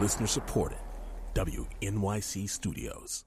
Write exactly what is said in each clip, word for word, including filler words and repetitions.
Listener supported. W N Y C Studios.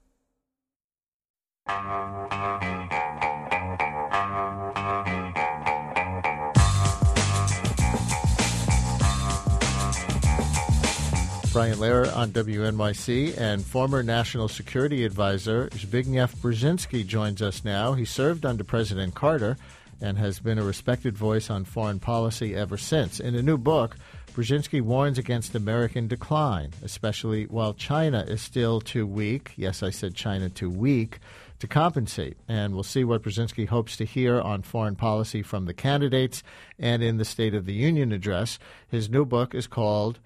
Brian Lehrer on W N Y C, and former National Security Advisor Zbigniew Brzezinski joins us now. He served under President Carter and has been a respected voice on foreign policy ever since. In a new book, Brzezinski warns against American decline, especially while China is still too weak, yes, I said China too weak, to compensate. And we'll see what Brzezinski hopes to hear on foreign policy from the candidates and in the State of the Union address. His new book is called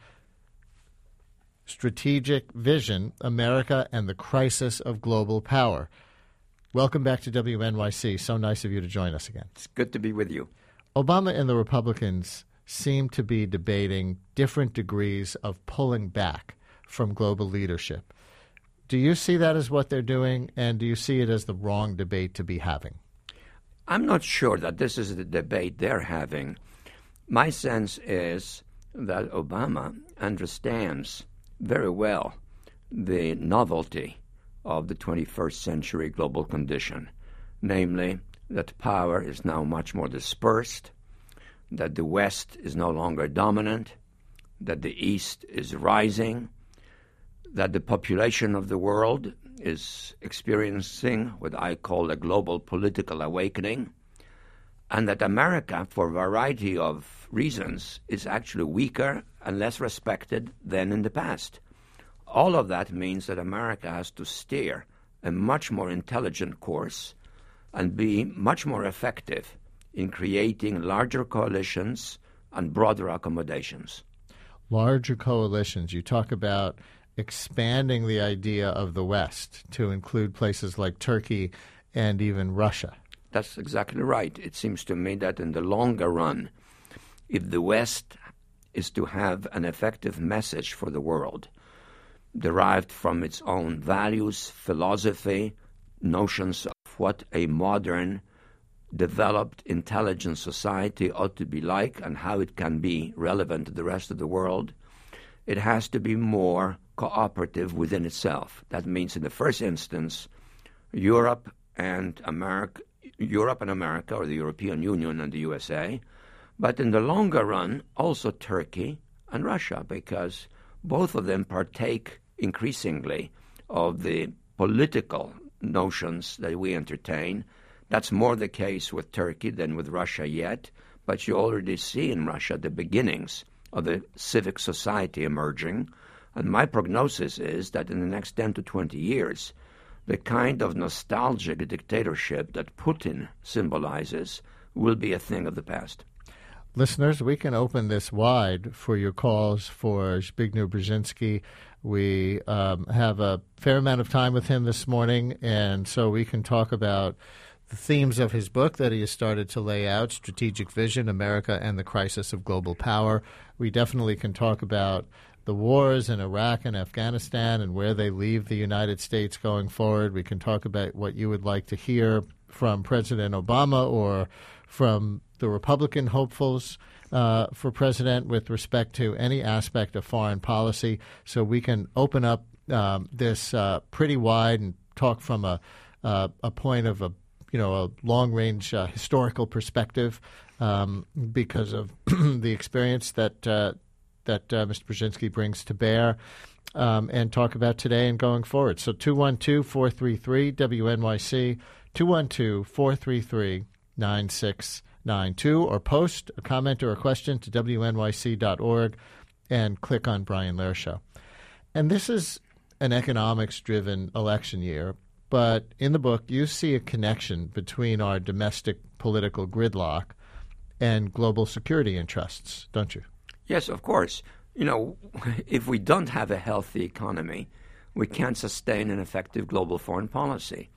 Strategic Vision, America and the Crisis of Global Power. Welcome back to W N Y C. So nice of you to join us again. It's good to be with you. Obama and the Republicans seem to be debating different degrees of pulling back from global leadership. Do you see that as what they're doing, and do you see it as the wrong debate to be having? I'm not sure that this is the debate they're having. My sense is that Obama understands very well the novelty of the twenty-first century global condition, namely that power is now much more dispersed, that the West is no longer dominant, that the East is rising, that the population of the world is experiencing what I call a global political awakening, and that America, for a variety of reasons, is actually weaker and less respected than in the past. All of that means that America has to steer a much more intelligent course and be much more effective in creating larger coalitions and broader accommodations. Larger coalitions. You talk about expanding the idea of the West to include places like Turkey and even Russia. That's exactly right. It seems to me that in the longer run, if the West is to have an effective message for the world, derived from its own values, philosophy, notions of what a modern, developed, intelligent society ought to be like and how it can be relevant to the rest of the world, it has to be more cooperative within itself. That means, in the first instance, Europe and America, Europe and America, or the European Union and the U S A, but in the longer run, also Turkey and Russia, because both of them partake increasingly of the political notions that we entertain. That's more the case with Turkey than with Russia yet, but you already see in Russia the beginnings of a civic society emerging. And my prognosis is that in the next ten to twenty years, the kind of nostalgic dictatorship that Putin symbolizes will be a thing of the past. Listeners, we can open this wide for your calls for Zbigniew Brzezinski. We um, have a fair amount of time with him this morning, and so we can talk about the themes of his book that he has started to lay out, Strategic Vision, America and the Crisis of Global Power. We definitely can talk about the wars in Iraq and Afghanistan and where they leave the United States going forward. We can talk about what you would like to hear from President Obama or from the Republican hopefuls uh, for president with respect to any aspect of foreign policy. So we can open up um, this uh, pretty wide and talk from a uh, a point of a you know a long range uh, historical perspective um, because of the experience that uh, that uh, Mister Brzezinski brings to bear. Um, and talk about today and going forward. So two one two, four three three, W N Y C, two one two, four three three, nine six nine two, or post a comment or a question to W N Y C dot org and click on Brian Lehrer Show. And this is an economics-driven election year, but in the book you see a connection between our domestic political gridlock and global security interests, don't you? Yes, of course. You know, if we don't have a healthy economy, we can't sustain an effective global foreign policy.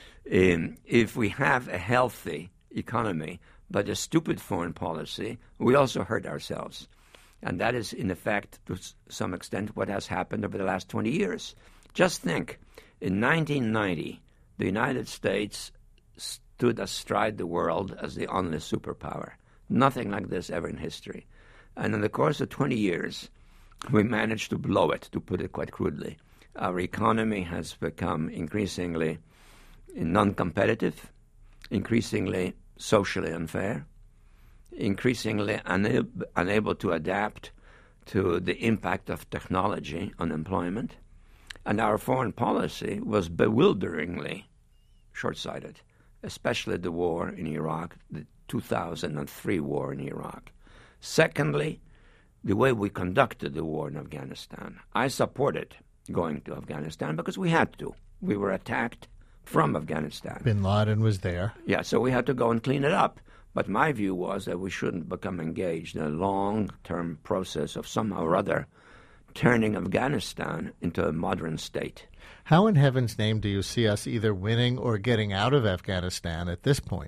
Um, if we have a healthy economy but a stupid foreign policy, we also hurt ourselves. And that is, in effect, to some extent, what has happened over the last twenty years. Just think, in nineteen ninety, the United States stood astride the world as the only superpower. Nothing like this ever in history. And in the course of twenty years, we managed to blow it, to put it quite crudely. Our economy has become increasingly non-competitive, increasingly socially unfair, increasingly unab- unable to adapt to the impact of technology on employment. And our foreign policy was bewilderingly short-sighted, especially the war in Iraq, the two thousand three war in Iraq. Secondly, the way we conducted the war in Afghanistan. I supported going to Afghanistan because we had to. We were attacked from Afghanistan. Bin Laden was there. Yeah, so we had to go and clean it up. But my view was that we shouldn't become engaged in a long-term process of somehow or other turning Afghanistan into a modern state. How in heaven's name do you see us either winning or getting out of Afghanistan at this point?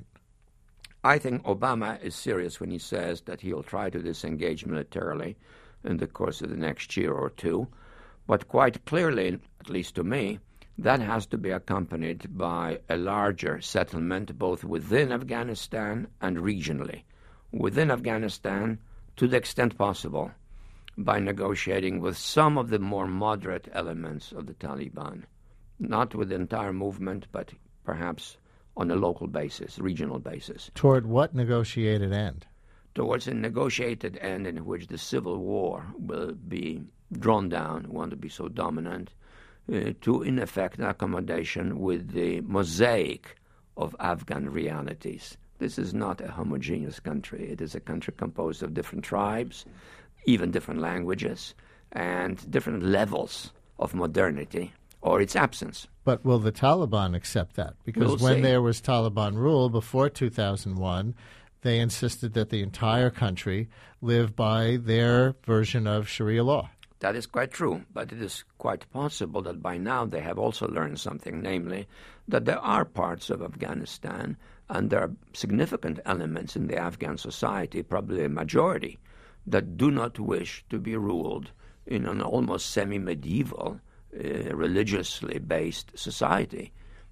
I think Obama is serious when he says that he'll try to disengage militarily in the course of the next year or two. But quite clearly, at least to me, that has to be accompanied by a larger settlement both within Afghanistan and regionally. Within Afghanistan, to the extent possible, by negotiating with some of the more moderate elements of the Taliban. Not with the entire movement, but perhaps on a local basis, regional basis. Toward what negotiated end? Towards a negotiated end in which the civil war will be drawn down, want to be so dominant, uh, to, in effect, an accommodation with the mosaic of Afghan realities. This is not a homogeneous country. It is a country composed of different tribes, even different languages, and different levels of modernity, or its absence. But will the Taliban accept that? Because We'll when see. there was Taliban rule before two thousand one, they insisted that the entire country live by their version of Sharia law. That is quite true, but it is quite possible that by now they have also learned something, namely that there are parts of Afghanistan and there are significant elements in the Afghan society, probably a majority, that do not wish to be ruled in an almost semi-medieval, uh, religiously based society,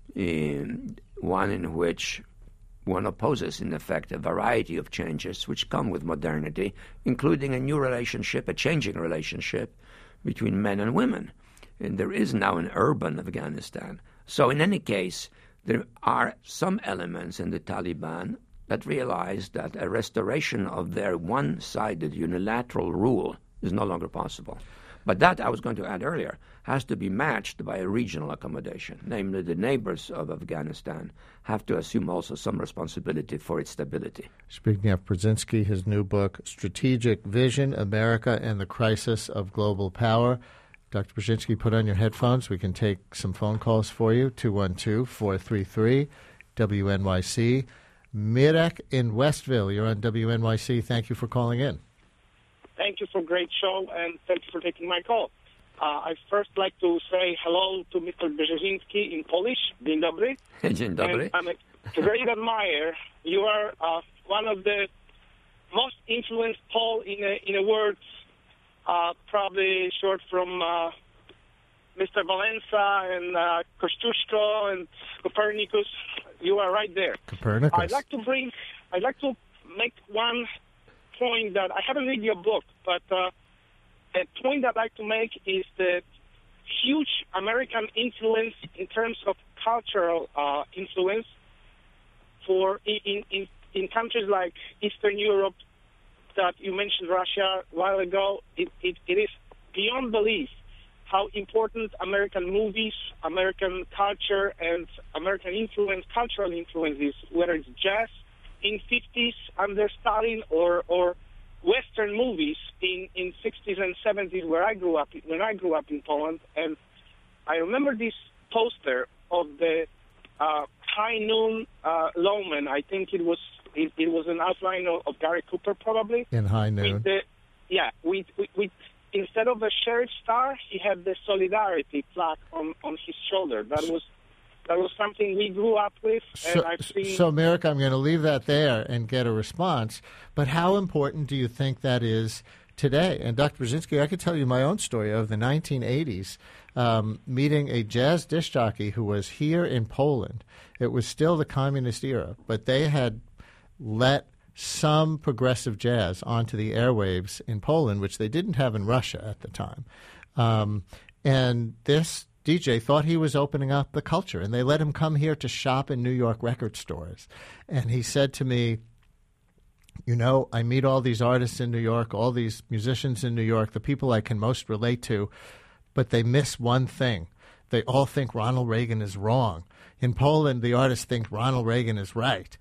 in one in which one opposes, in effect, a variety of changes which come with modernity, including a new relationship, a changing relationship between men and women. And there is now an urban Afghanistan. So in any case, there are some elements in the Taliban that realize that a restoration of their one-sided unilateral rule is no longer possible. But that, I was going to add earlier, has to be matched by a regional accommodation. Namely, the neighbors of Afghanistan have to assume also some responsibility for its stability. Zbigniew Brzezinski, his new book, Strategic Vision, America and the Crisis of Global Power. Doctor Brzezinski, put on your headphones. We can take some phone calls for you, two one two, four three three, W N Y C. Mirek in Westville, you're on W N Y C. Thank you for calling in. Thank you for a great show, and thank you for taking my call. Uh, I first like to say hello to Mister Brzezinski in Polish. Dzień dobry. Dzień dobry. And I'm a great admirer. You are uh, one of the most influenced Paul in a, in a word, uh, probably short from uh, Mister Valenza and uh, Kosciuszko and Copernicus. You are right there. Copernicus. I'd like to bring, I'd like to make one point that I haven't read your book, but uh, a point that I'd like to make is the huge American influence in terms of cultural uh, influence for in, in in countries like Eastern Europe that you mentioned Russia a while ago. It, it, it is beyond belief how important American movies, American culture, and American influence, cultural influence is, whether it's jazz in fifties under Stalin or or Western movies in, in sixties and seventies where I grew up when I grew up in Poland. And I remember this poster of the uh, High Noon uh, Lawman. I think it was it, it was an outline of, of Gary Cooper probably. In High Noon. With the, yeah, with, with, with instead of a sheriff star, he had the Solidarity plaque on, on his shoulder. That was That was something we grew up with, and So, I've seen... so Mirek, I'm going to leave that there and get a response. But how important do you think that is today? And Doctor Brzezinski, I could tell you my own story of the nineteen eighties, um, meeting a jazz disc jockey who was here in Poland. It was still the communist era, but they had let some progressive jazz onto the airwaves in Poland, which they didn't have in Russia at the time. Um, and this D J thought he was opening up the culture, and they let him come here to shop in New York record stores. And he said to me, you know, I meet all these artists in New York, all these musicians in New York, the people I can most relate to, but they miss one thing. They all think Ronald Reagan is wrong. In Poland, the artists think Ronald Reagan is right.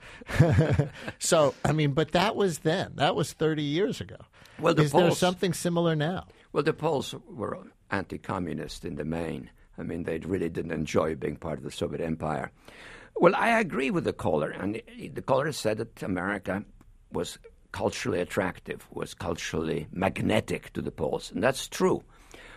So, I mean, but that was then. That was thirty years ago. Well, the is Poles, there something similar now? Well, the Poles were anti-communist in the main. I mean, they really didn't enjoy being part of the Soviet Empire. Well, I agree with the caller. And the caller said that America was culturally attractive, was culturally magnetic to the Poles. And that's true.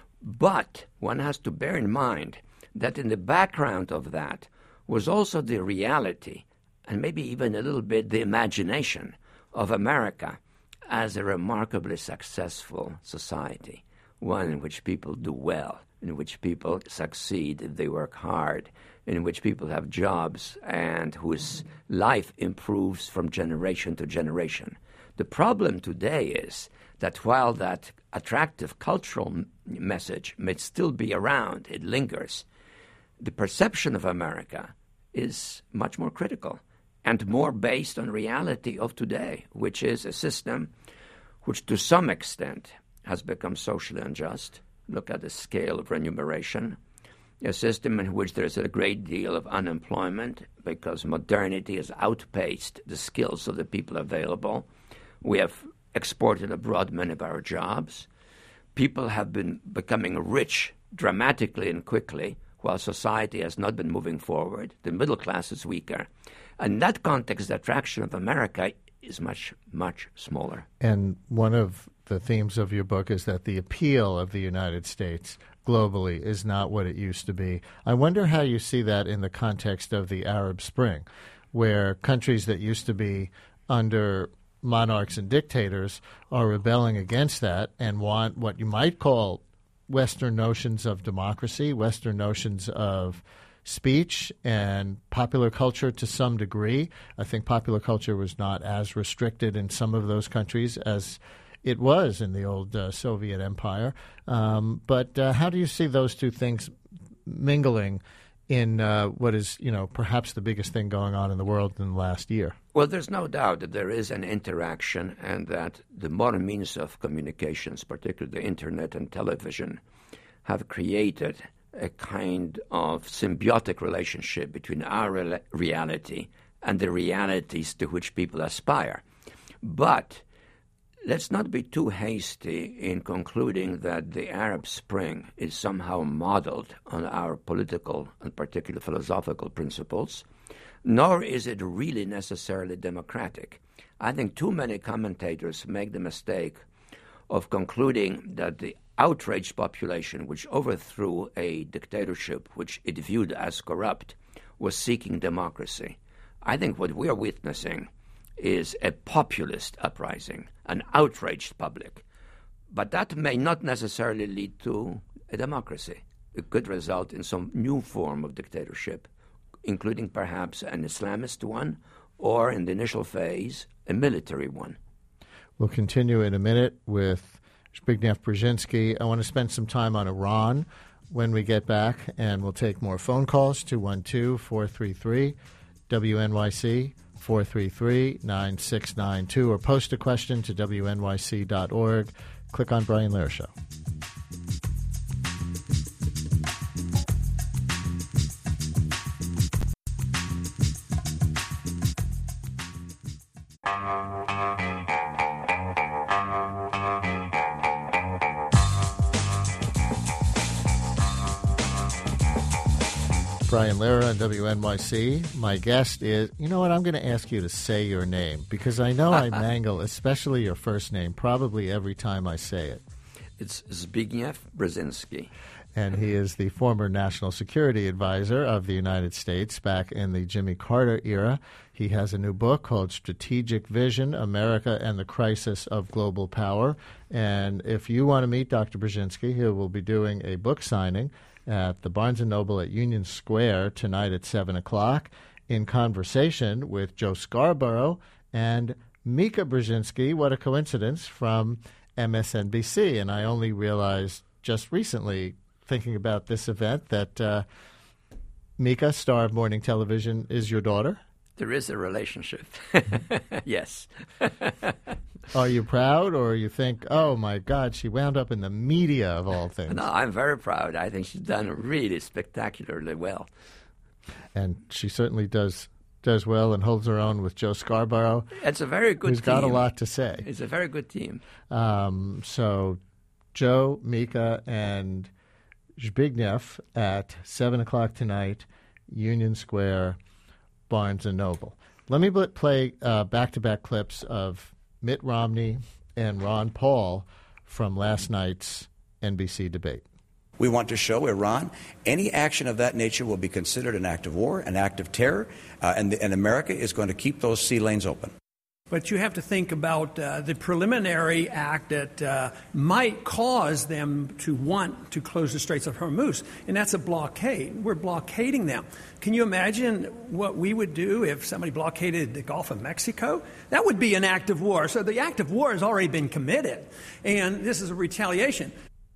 But one has to bear in mind that in the background of that was also the reality, and maybe even a little bit the imagination of America as a remarkably successful society, one in which people do well, in which people succeed if they work hard, in which people have jobs and whose life improves from generation to generation. The problem today is that while that attractive cultural m- message may still be around, it lingers, the perception of America is much more critical and more based on reality of today, which is a system which to some extent has become socially unjust. Look at the scale of remuneration. A system in which there's a great deal of unemployment because modernity has outpaced the skills of the people available. We have exported abroad many of our jobs. People have been becoming rich dramatically and quickly while society has not been moving forward. The middle class is weaker. In that context, the attraction of America is much, much smaller. And one of the themes of your book is that the appeal of the United States globally is not what it used to be. I wonder how you see that in the context of the Arab Spring, where countries that used to be under monarchs and dictators are rebelling against that and want what you might call Western notions of democracy, Western notions of speech and popular culture to some degree. I think popular culture was not as restricted in some of those countries as it was in the old uh, Soviet Empire. Um, but uh, how do you see those two things mingling in uh, what is, you know, perhaps the biggest thing going on in the world in the last year? Well, there's no doubt that there is an interaction and that the modern means of communications, particularly the internet and television, have created a kind of symbiotic relationship between our re- reality and the realities to which people aspire. But let's not be too hasty in concluding that the Arab Spring is somehow modeled on our political and particularly philosophical principles, nor is it really necessarily democratic. I think too many commentators make the mistake of concluding that the outraged population which overthrew a dictatorship which it viewed as corrupt was seeking democracy. I think what we are witnessing is a populist uprising, an outraged public. But that may not necessarily lead to a democracy. It could result in some new form of dictatorship, including perhaps an Islamist one, or in the initial phase, a military one. We'll continue in a minute with Zbigniew Brzezinski. I want to spend some time on Iran when we get back, and we'll take more phone calls, two one two, four three three, W N Y C, four three three, nine six nine two, or post a question to W N Y C dot org. Click on Brian Lehrer Show. Brian Lehrer on W N Y C. My guest is, you know what, I'm going to ask you to say your name because I know I mangle, especially your first name, probably every time I say it. It's Zbigniew Brzezinski. And he is the former National Security Advisor of the United States back in the Jimmy Carter era. He has a new book called Strategic Vision, America and the Crisis of Global Power. And if you want to meet Doctor Brzezinski, he will be doing a book signing at the Barnes and Noble at Union Square tonight at seven o'clock in conversation with Joe Scarborough and Mika Brzezinski, what a coincidence, from M S N B C. And I only realized just recently, thinking about this event, that uh, Mika, star of morning television, is your daughter. There is a relationship. Yes. Are you proud, or you think, oh, my God, she wound up in the media of all things? No, I'm very proud. I think she's done really spectacularly well. And she certainly does does well and holds her own with Joe Scarborough. It's a very good who's team. Who's got a lot to say. It's a very good team. Um, so Joe, Mika, and Zbigniew at seven o'clock tonight, Union Square, Barnes and Noble. Let me play uh, back-to-back clips of Mitt Romney and Ron Paul from last night's N B C debate. We want to show Iran any action of that nature will be considered an act of war, an act of terror, uh, and, the, and America is going to keep those sea lanes open. But you have to think about uh, the preliminary act that uh, might cause them to want to close the Straits of Hormuz, and that's a blockade. We're blockading them. Can you imagine what we would do if somebody blockaded the Gulf of Mexico? That would be an act of war. So the act of war has already been committed, and this is a retaliation.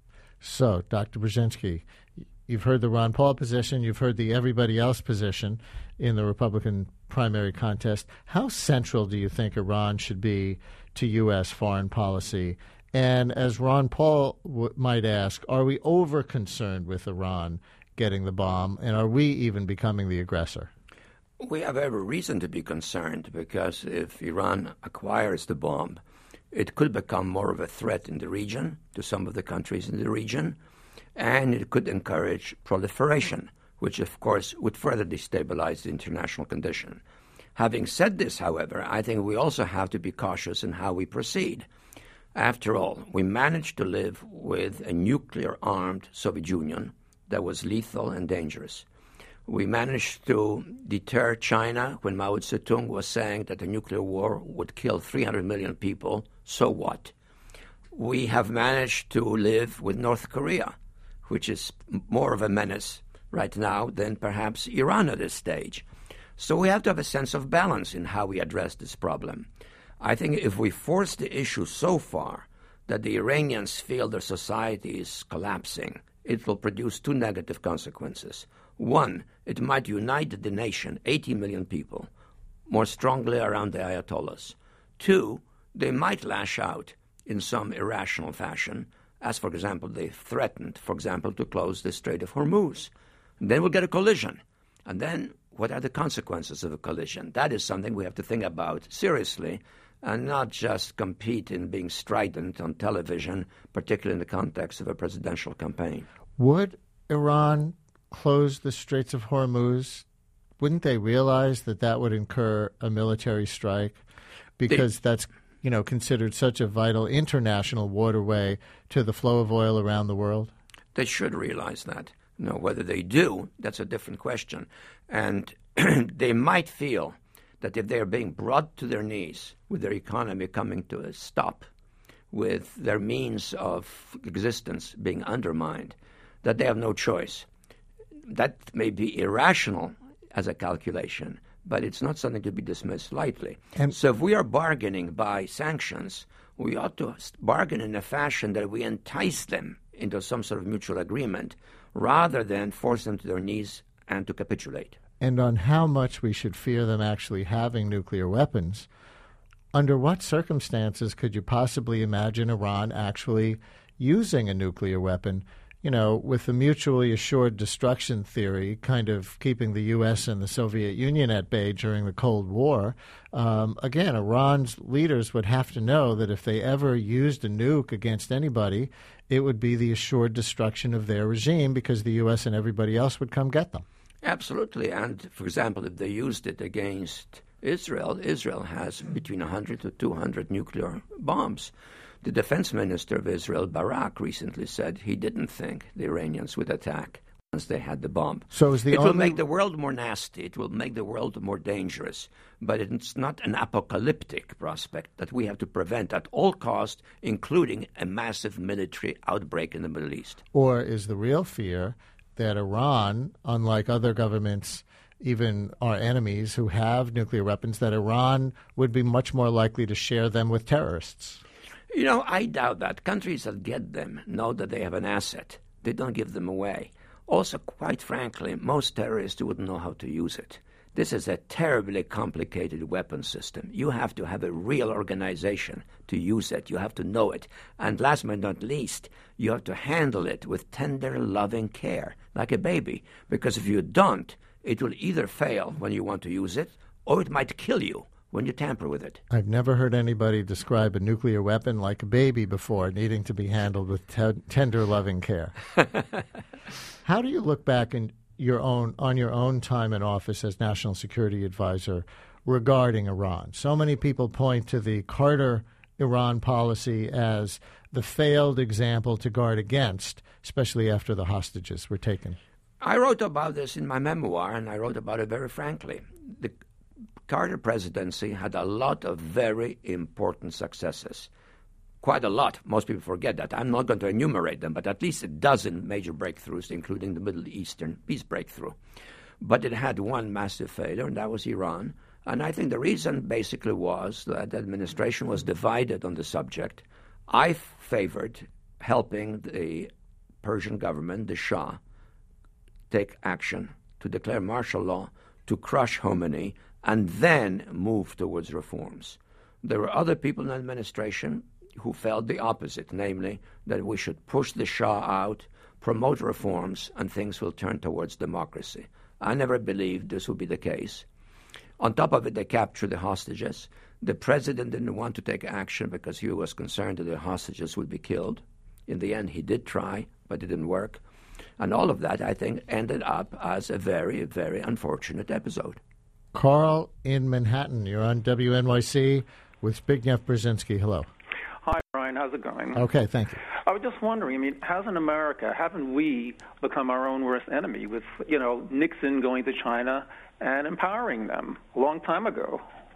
So, Doctor Brzezinski, you've heard the Ron Paul position, you've heard the everybody else position in the Republican primary contest. How central do you think Iran should be to U S foreign policy? And as Ron Paul w- might ask, are we over-concerned with Iran getting the bomb, and are we even becoming the aggressor? We have every reason to be concerned, because if Iran acquires the bomb, it could become more of a threat in the region, to some of the countries in the region, and it could encourage proliferation, which, of course, would further destabilize the international condition. Having said this, however, I think we also have to be cautious in how we proceed. After all, we managed to live with a nuclear-armed Soviet Union that was lethal and dangerous. We managed to deter China when Mao Zedong was saying that a nuclear war would kill three hundred million people. So what? We have managed to live with North Korea, which is more of a menace right now than perhaps Iran at this stage. So we have to have a sense of balance in how we address this problem. I think if we force the issue so far that the Iranians feel their society is collapsing, it will produce two negative consequences. One, it might unite the nation, eighty million people, more strongly around the Ayatollahs. Two, they might lash out in some irrational fashion, as, for example, they threatened, for example, to close the Strait of Hormuz. And then we'll get a collision. And then what are the consequences of a collision? That is something we have to think about seriously and not just compete in being strident on television, particularly in the context of a presidential campaign. Would Iran close the Straits of Hormuz? Wouldn't they realize that that would incur a military strike? Because they, that's, you know, considered such a vital international waterway to the flow of oil around the world? They should realize that. No, whether they do, that's a different question. And they might feel that if they are being brought to their knees, with their economy coming to a stop, with their means of existence being undermined, that they have no choice. That may be irrational as a calculation, but it's not something to be dismissed lightly. And so if we are bargaining by sanctions, we ought to bargain in a fashion that we entice them into some sort of mutual agreement rather than force them to their knees and to capitulate. And on how much we should fear them actually having nuclear weapons, under what circumstances could you possibly imagine Iran actually using a nuclear weapon? You know, with the mutually assured destruction theory kind of keeping the U S and the Soviet Union at bay during the Cold War, um, again, Iran's leaders would have to know that if they ever used a nuke against anybody, it would be the assured destruction of their regime because the U S and everybody else would come get them. Absolutely. And, for example, if they used it against Israel, Israel has between one hundred to two hundred nuclear bombs. The defense minister of Israel, Barak, recently said he didn't think the Iranians would attack once they had the bomb. So is the it only... will make the world more nasty. It will make the world more dangerous. But it's not an apocalyptic prospect that we have to prevent at all costs, including a massive military outbreak in the Middle East. Or is the real fear that Iran, unlike other governments even our enemies who have nuclear weapons, that Iran would be much more likely to share them with terrorists? You know, I doubt that. Countries that get them know that they have an asset. They don't give them away. Also, quite frankly, most terrorists wouldn't know how to use it. This is a terribly complicated weapon system. You have to have a real organization to use it. You have to know it. And last but not least, you have to handle it with tender, loving care, like a baby. Because if you don't, it will either fail when you want to use it, or it might kill you when you tamper with it. I've never heard anybody describe a nuclear weapon like a baby before, needing to be handled with te- tender, loving care. How do you look back in your own on your own time in office as National Security Advisor regarding Iran? So many people point to the Carter Iran policy as the failed example to guard against, especially after the hostages were taken. I wrote about this in my memoir, and I wrote about it very frankly. The Carter presidency had a lot of very important successes. Quite a lot. Most people forget that. I'm not going to enumerate them, but at least a dozen major breakthroughs, including the Middle Eastern peace breakthrough. But it had one massive failure, and that was Iran. And I think the reason basically was that the administration was divided on the subject. I favored helping the Persian government, the Shah, take action to declare martial law, to crush Khomeini, and then move towards reforms. There were other people in the administration who felt the opposite, namely that we should push the Shah out, promote reforms, and things will turn towards democracy. I never believed this would be the case. On top of it, they captured the hostages. The president didn't want to take action because he was concerned that the hostages would be killed. In the end, he did try, but it didn't work. And all of that, I think, ended up as a very, very unfortunate episode. Carl in Manhattan, you're on W N Y C with Zbigniew Brzezinski. Hello. Hi, Brian. How's it going? Okay, thank you. I was just wondering, I mean, hasn't America, haven't we become our own worst enemy with, you know, Nixon going to China and empowering them a long time ago?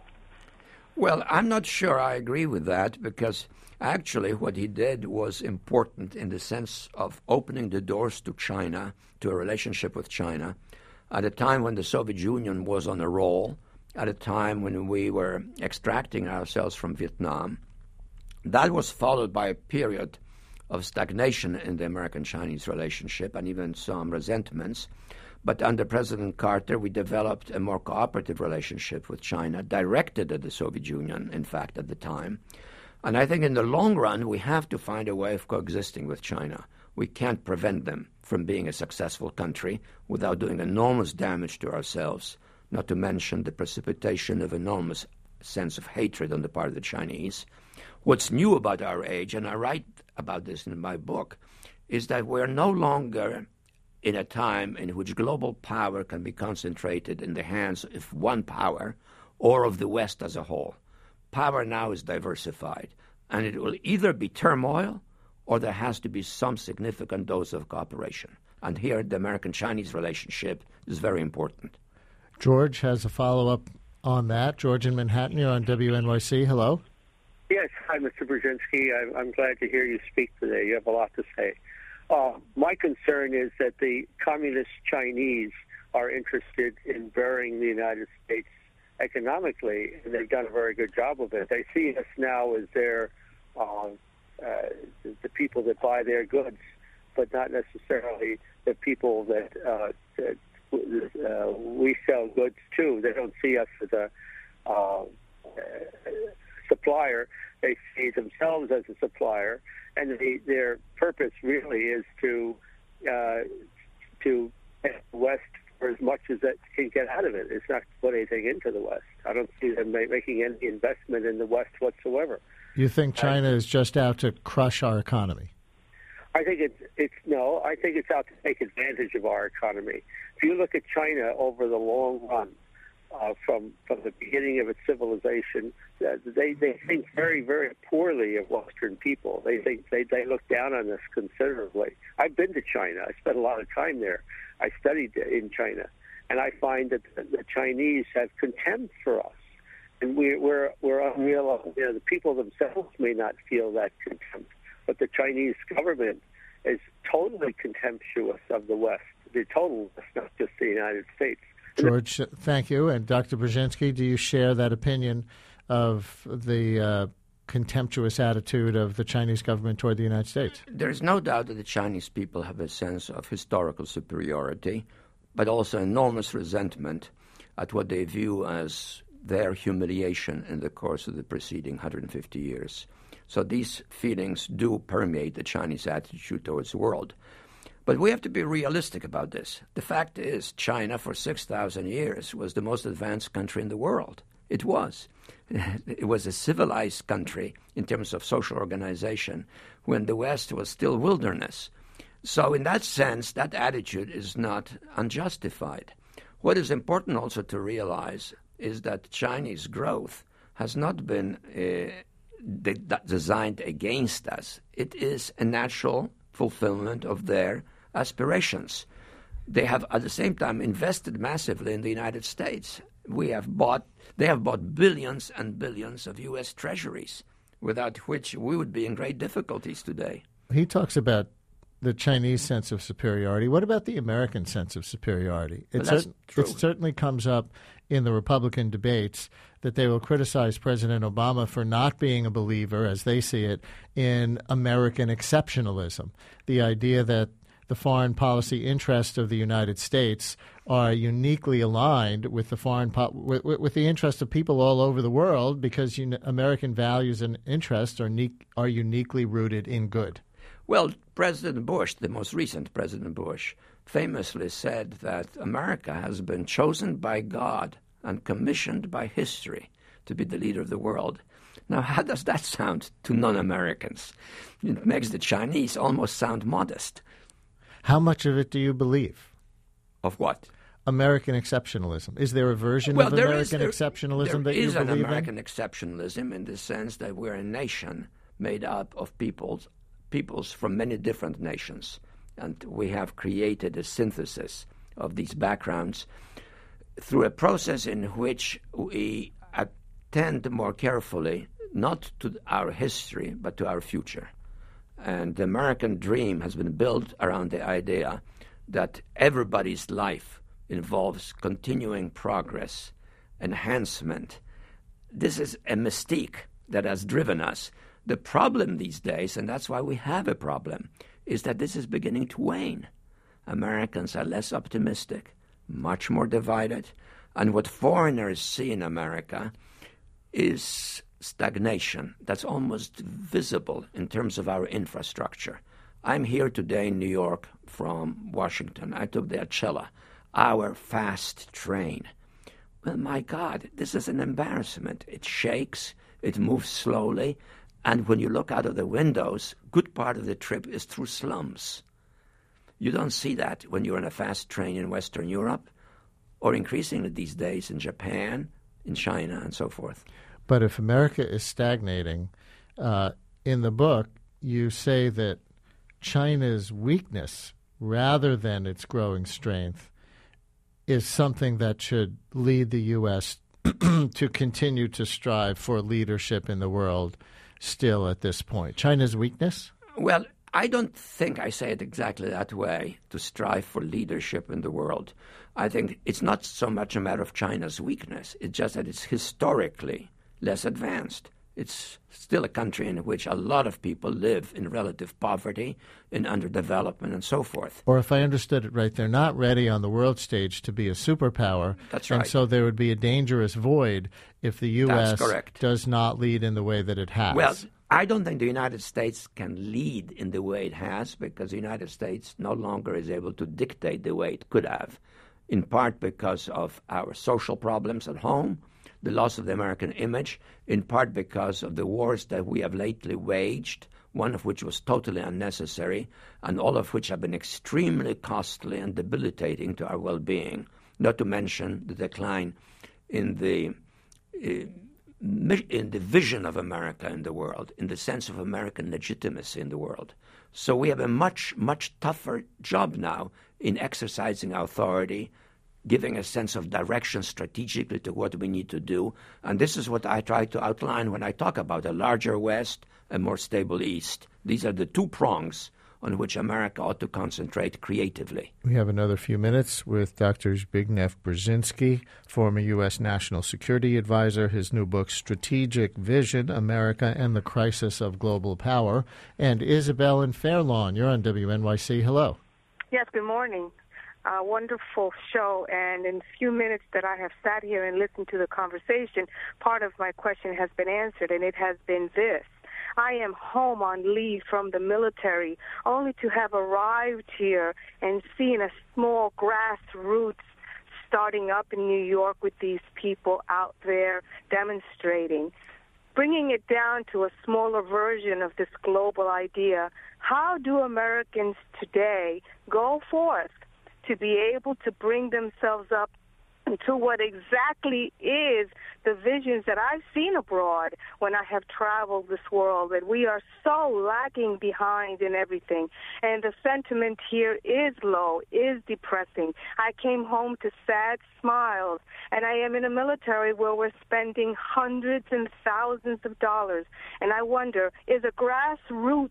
Well, I'm not sure I agree with that, because actually what he did was important in the sense of opening the doors to China, to a relationship with China, at a time when the Soviet Union was on a roll, at a time when we were extracting ourselves from Vietnam. That was followed by a period of stagnation in the American-Chinese relationship and even some resentments. But under President Carter, we developed a more cooperative relationship with China, directed at the Soviet Union, in fact, at the time. And I think in the long run, we have to find a way of coexisting with China. We can't prevent them from being a successful country without doing enormous damage to ourselves, not to mention the precipitation of enormous sense of hatred on the part of the Chinese. What's new about our age, and I write about this in my book, is that we're no longer in a time in which global power can be concentrated in the hands of one power or of the West as a whole. Power now is diversified, and it will either be turmoil or there has to be some significant dose of cooperation. And here, the American-Chinese relationship is very important. George has a follow-up on that. George in Manhattan, you're on W N Y C. Hello. Yes, hi, Mister Brzezinski. I'm, I'm glad to hear you speak today. You have a lot to say. Uh, my concern is that the communist Chinese are interested in burying the United States economically, and they've done a very good job of it. They see us now as their uh, uh, the people that buy their goods, but not necessarily the people that, uh, that uh, we sell goods to. They don't see us as a uh, supplier. They see themselves as a supplier, and they, their purpose really is to uh, to get the West for as much as it can get out of it. It's not to put anything into the West. I don't see them ma- making any investment in the West whatsoever. You think China uh, is just out to crush our economy? I think it's it's no. I think it's out to take advantage of our economy. If you look at China over the long run, uh, from from the beginning of its civilization, uh, they they think very very poorly of Western people. They think they they look down on us considerably. I've been to China. I spent a lot of time there. I studied in China, and I find that the, the Chinese have contempt for us, and we, we're we're unreal. You know, the people themselves may not feel that contempt, but the Chinese government is totally contemptuous of the West, the total West, not just the United States. George, thank you. And Doctor Brzezinski, do you share that opinion of the uh, contemptuous attitude of the Chinese government toward the United States? There is no doubt that the Chinese people have a sense of historical superiority, but also enormous resentment at what they view as their humiliation in the course of the preceding one hundred fifty years. So these feelings do permeate the Chinese attitude towards the world. But we have to be realistic about this. The fact is, China for six thousand years was the most advanced country in the world. It was. It was a civilized country in terms of social organization when the West was still wilderness. So in that sense, that attitude is not unjustified. What is important also to realize is that Chinese growth has not been uh, de- designed against us. It is a natural fulfillment of their aspirations. They have, at the same time, invested massively in the United States. We have bought, they have bought billions and billions of U S treasuries, without which we would be in great difficulties today. He talks about the Chinese sense of superiority. What about the American sense of superiority? It, well, that's cer- true. it certainly comes up in the Republican debates that they will criticize President Obama for not being a believer, as they see it, in American exceptionalism. The idea that the foreign policy interests of the United States are uniquely aligned with the foreign po- with, with the interests of people all over the world because un- American values and interests are ne- are uniquely rooted in good. Well, President Bush, the most recent President Bush, famously said that America has been chosen by God and commissioned by history to be the leader of the world. Now, how does that sound to non-Americans? It makes the Chinese almost sound modest. How much of it do you believe? Of what? American exceptionalism. Is there a version well, of there American is, there, exceptionalism there that you is believe an American in? exceptionalism in the sense that we're a nation made up of peoples, peoples from many different nations. And we have created a synthesis of these backgrounds through a process in which we attend more carefully not to our history but to our future. And the American dream has been built around the idea that everybody's life involves continuing progress, enhancement. This is a mystique that has driven us. The problem these days, and that's why we have a problem, is that this is beginning to wane. Americans are less optimistic, much more divided, and what foreigners see in America is stagnation that's almost visible in terms of our infrastructure. I'm here today in New York from Washington. I took the Acela, our fast train. Well, my God, this is an embarrassment. It shakes, it moves slowly, and when you look out of the windows, good part of the trip is through slums. You don't see that when you're on a fast train in Western Europe, or increasingly these days in Japan, in China, and so forth. But if America is stagnating, uh, in the book, you say that China's weakness, rather than its growing strength, is something that should lead the U S to continue to strive for leadership in the world still at this point. China's weakness? Well, I don't think I say it exactly that way, to strive for leadership in the world. I think it's not so much a matter of China's weakness. It's just that it's historically less advanced. It's still a country in which a lot of people live in relative poverty, in underdevelopment, and so forth. Or if I understood it right, they're not ready on the world stage to be a superpower. That's right. And so there would be a dangerous void if the U S That's correct. does not lead in the way that it has. Well, I don't think the United States can lead in the way it has because the United States no longer is able to dictate the way it could have, in part because of our social problems at home, the loss of the American image, in part because of the wars that we have lately waged, one of which was totally unnecessary, and all of which have been extremely costly and debilitating to our well-being, not to mention the decline in the uh, in the vision of America in the world, in the sense of American legitimacy in the world. So we have a much, much tougher job now in exercising our authority, giving a sense of direction strategically to what we need to do. And this is what I try to outline when I talk about a larger West, a more stable East. These are the two prongs on which America ought to concentrate creatively. We have another few minutes with Doctor Zbigniew Brzezinski, former U S National Security Advisor, his new book, Strategic Vision, America and the Crisis of Global Power, and Isabel in Fair Lawn. You're on W N Y C. Hello. Yes, good morning. Uh, wonderful show, and in a few minutes that I have sat here and listened to the conversation, part of my question has been answered, and it has been this. I am home on leave from the military, only to have arrived here and seen a small grassroots starting up in New York with these people out there demonstrating. Bringing it down to a smaller version of this global idea, how do Americans today go forth to be able to bring themselves up to what exactly is the visions that I've seen abroad when I have traveled this world, that we are so lagging behind in everything. And the sentiment here is low, is depressing. I came home to sad smiles, and I am in a military where we're spending hundreds and thousands of dollars. And I wonder, is a grassroots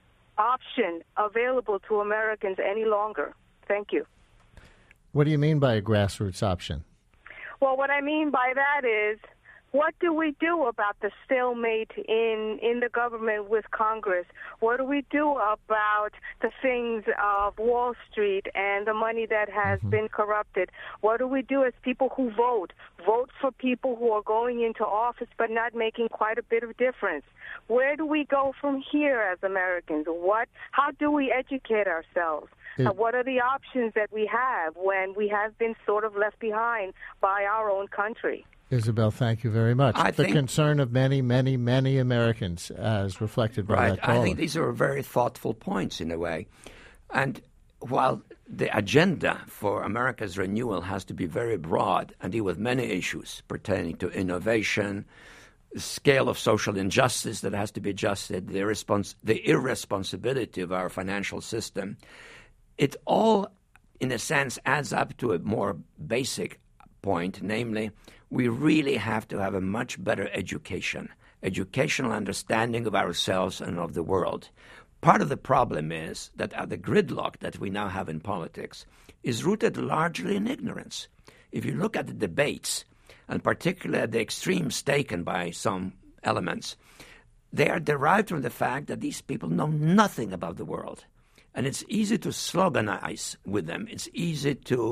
option available to Americans any longer? Thank you. What do you mean by a grassroots option? Well, what I mean by that is, what do we do about the stalemate in, in the government with Congress? What do we do about the things of Wall Street and the money that has mm-hmm. been corrupted? What do we do as people who vote? Vote for people who are going into office but not making quite a bit of difference. Where do we go from here as Americans? What? How do we educate ourselves? Uh, what are the options that we have when we have been sort of left behind by our own country? Isabel, thank you very much. I the think, concern of many, many, many Americans, as reflected by right, that caller. I think these are very thoughtful points in a way. And while the agenda for America's renewal has to be very broad and deal with many issues pertaining to innovation, the scale of social injustice that has to be adjusted, the, irrespons- the irresponsibility of our financial system, it all, in a sense, adds up to a more basic point, namely, we really have to have a much better education, educational understanding of ourselves and of the world. Part of the problem is that uh, the gridlock that we now have in politics is rooted largely in ignorance. If you look at the debates, and particularly the extremes taken by some elements, they are derived from the fact that these people know nothing about the world. And it's easy to sloganize with them. It's easy to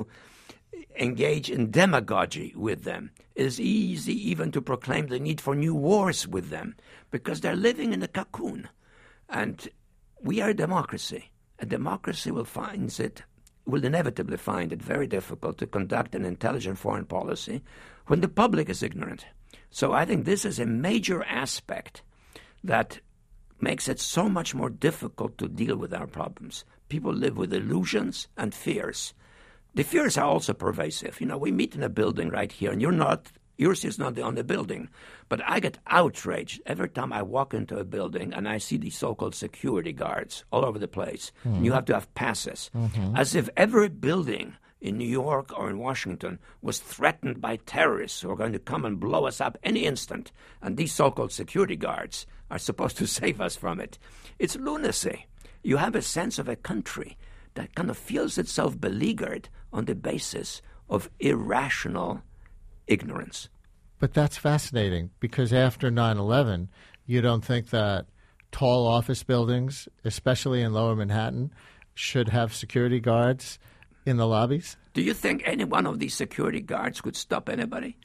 engage in demagogy with them. It is easy even to proclaim the need for new wars with them because they're living in a cocoon. And we are a democracy. A democracy will find it, will inevitably find it very difficult to conduct an intelligent foreign policy when the public is ignorant. So I think this is a major aspect that makes it so much more difficult to deal with our problems. People live with illusions and fears. The fears are also pervasive. You know, we meet in a building right here, and you're not, yours is not the only building. But I get outraged every time I walk into a building and I see these so-called security guards all over the place. Mm-hmm. And you have to have passes. Mm-hmm. As if every building in New York or in Washington was threatened by terrorists who are going to come and blow us up any instant. And these so-called security guards are supposed to save us from it. It's lunacy. You have a sense of a country that kind of feels itself beleaguered on the basis of irrational ignorance. But that's fascinating because after nine eleven, you don't think that tall office buildings, especially in Lower Manhattan, should have security guards in the lobbies? Do you think any one of these security guards could stop anybody?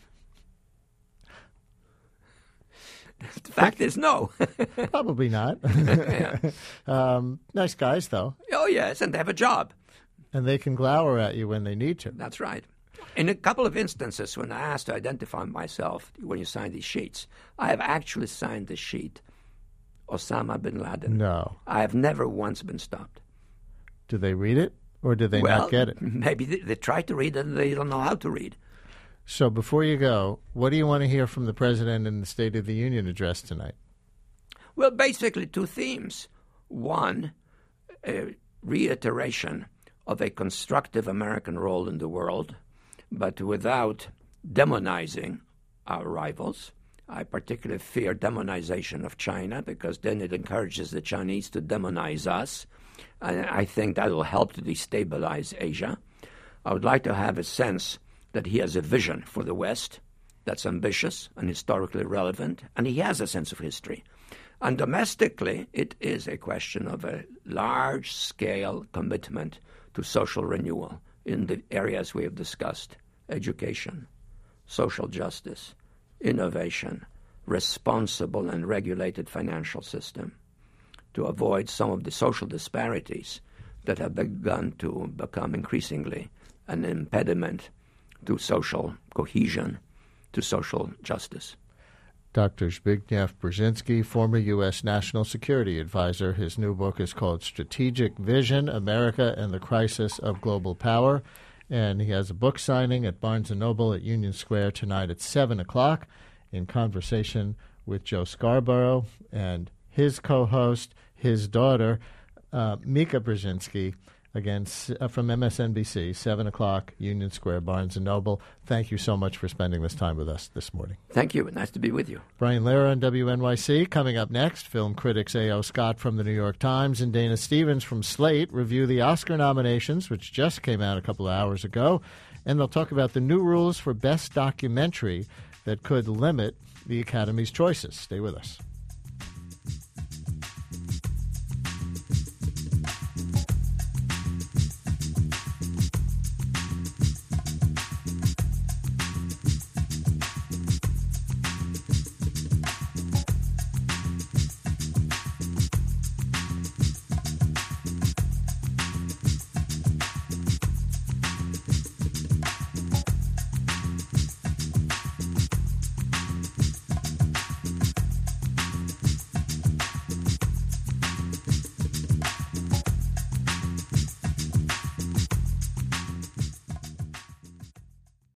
The fact is no. Probably not. Yeah. um, nice guys, though. Oh, yes, and they have a job. And they can glower at you when they need to. That's right. In a couple of instances, when I asked to identify myself when you sign these sheets, I have actually signed the sheet Osama bin Laden. No. I have never once been stopped. Do they read it, or do they well, not get it? Maybe they, they try to read it and they don't know how to read. So before you go, what do you want to hear from the President in the State of the Union address tonight? Well, basically two themes. One, a reiteration of a constructive American role in the world, but without demonizing our rivals. I particularly fear demonization of China, because then it encourages the Chinese to demonize us. And I think that will help to destabilize Asia. I would like to have a sense that he has a vision for the West that's ambitious and historically relevant, and he has a sense of history. And domestically, it is a question of a large-scale commitment to social renewal in the areas we have discussed: education, social justice, innovation, responsible and regulated financial system, to avoid some of the social disparities that have begun to become increasingly an impediment to social cohesion, to social justice. Doctor Zbigniew Brzezinski, former U S National Security Advisor. His new book is called Strategic Vision, America and the Crisis of Global Power. And he has a book signing at Barnes and Noble at Union Square tonight at seven o'clock in conversation with Joe Scarborough and his co-host, his daughter, uh, Mika Brzezinski, again uh, from M S N B C, seven o'clock, Union Square, Barnes and Noble. Thank you so much for spending this time with us this morning. Thank you. Nice to be with you. Brian Lehrer on W N Y C. Coming up next, film critics A O. Scott from the New York Times and Dana Stevens from Slate review the Oscar nominations, which just came out a couple of hours ago, and they'll talk about the new rules for Best Documentary that could limit the Academy's choices. Stay with us.